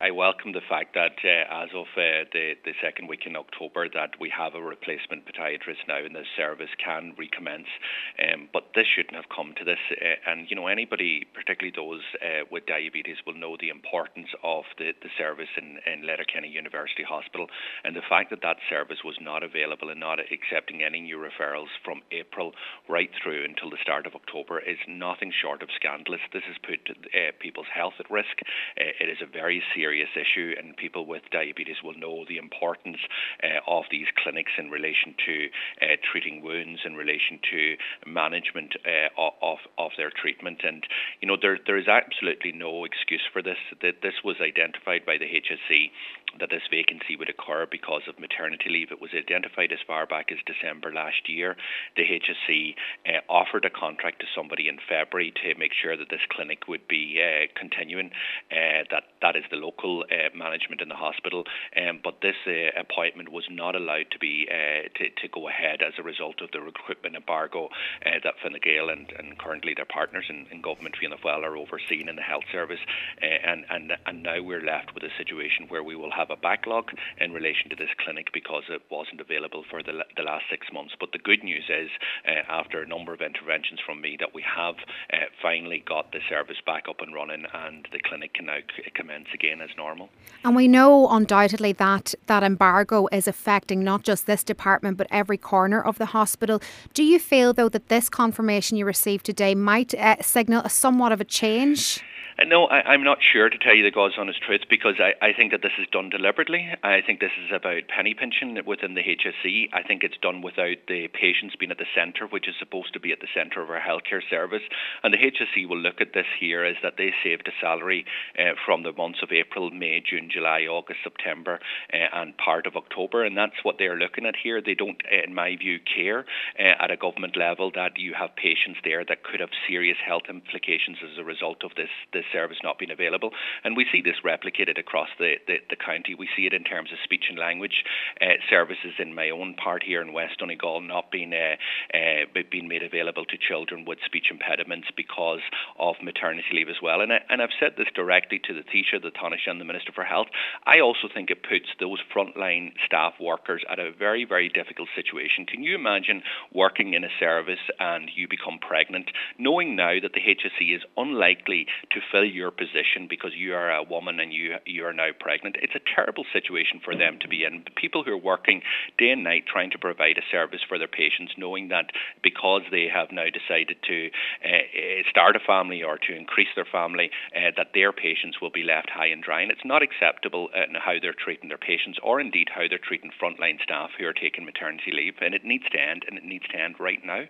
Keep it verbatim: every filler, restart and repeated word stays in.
I welcome the fact that uh, as of uh, the, the second week in October that we have a replacement podiatrist now and the service can recommence. Um, but this shouldn't have come to this. Uh, and, you know, anybody, particularly those uh, with diabetes, will know the importance of the, the service in, in Letterkenny University Hospital. And the fact that that service was not available and not accepting any new referrals from April right through until the start of October is nothing short of scandalous. This has put uh, people's health at risk. Uh, it is a very serious issue, and people with diabetes will know the importance uh, of these clinics in relation to uh, treating wounds, in relation to management uh, of of their treatment. And you know, there there is absolutely no excuse for this. That this was identified by the H S C that this vacancy would occur because of maternity leave. It was identified as far back as December last year. The H S C uh, offered a contract to somebody in February to make sure that this clinic would be uh, continuing. Uh, that that is the local uh, management in the hospital. Um, but this uh, appointment was not allowed to be uh, to, to go ahead as a result of the recruitment embargo uh, that Fine Gael and, and currently their partners in, in government Fianna Fáil are overseeing in the health service. Uh, and, and, and now we're left with a situation where we will have a backlog in relation to this clinic because it wasn't available for the, the last six months. But the good news is, uh, after a number of interventions from me, that we have uh, finally got the service back up and running, and the clinic can now c- commence again as normal. And we know undoubtedly that that embargo is affecting not just this department but every corner of the hospital. Do you feel, though, that this confirmation you received today might uh, signal a somewhat of a change? No, I, I'm not sure, to tell you the God's honest truth, because I, I think that this is done deliberately. I think this is about penny pinching within the H S C. I think it's done without the patients being at the centre, which is supposed to be at the centre of our healthcare service. And the H S C will look at this here as that they saved a salary uh, from the months of April, May, June, July, August, September uh, and part of October. And that's what they're looking at here. They don't, uh, in my view, care uh, at a government level that you have patients there that could have serious health implications as a result of this, this service not being available. And we see this replicated across the, the, the county. We see it in terms of speech and language uh, services in my own part here in West Donegal not being, uh, uh, being made available to children with speech impediments because of maternity leave as well. And, I, and I've said this directly to the Taoiseach, the Taoiseach and the Minister for Health. I also think it puts those frontline staff workers at a very, very difficult situation. Can you imagine working in a service and you become pregnant, knowing now that the H S C is unlikely to fill your position because you are a woman and you you are now pregnant? It's a terrible situation for them to be in. People who are working day and night trying to provide a service for their patients, knowing that because they have now decided to uh, start a family or to increase their family, uh, that their patients will be left high and dry. And it's not acceptable in how they're treating their patients, or indeed how they're treating frontline staff who are taking maternity leave. And it needs to end, and it needs to end right now.